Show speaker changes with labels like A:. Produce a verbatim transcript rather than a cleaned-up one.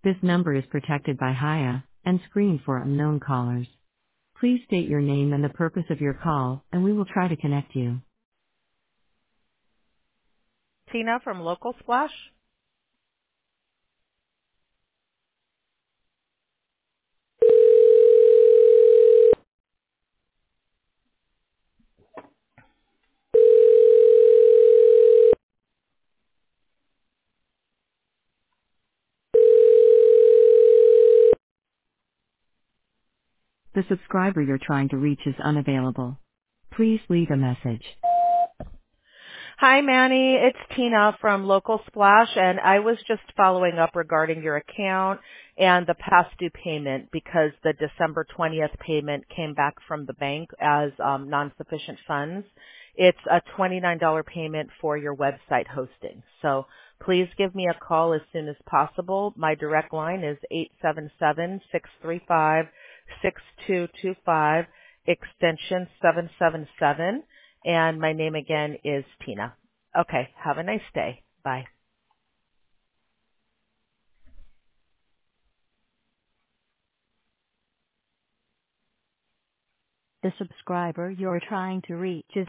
A: This number is protected by Hiya and screened for unknown callers. Please state your name and the purpose of your call, and we will try to connect you.
B: Tina from Local Splash.
A: The subscriber you're trying to reach is unavailable. Please leave a message.
B: Hi, Manny. It's Tina from Local Splash, and I was just following up regarding your account and the past due payment because the December twentieth payment came back from the bank as um, non-sufficient funds. It's a twenty-nine dollars payment for your website hosting. So please give me a call as soon as possible. My direct line is eight seven seven, six three five, six two two five, extension seven seven seven. And my name again is Tina. Okay, have a nice day. Bye.
A: The subscriber you're trying to reach is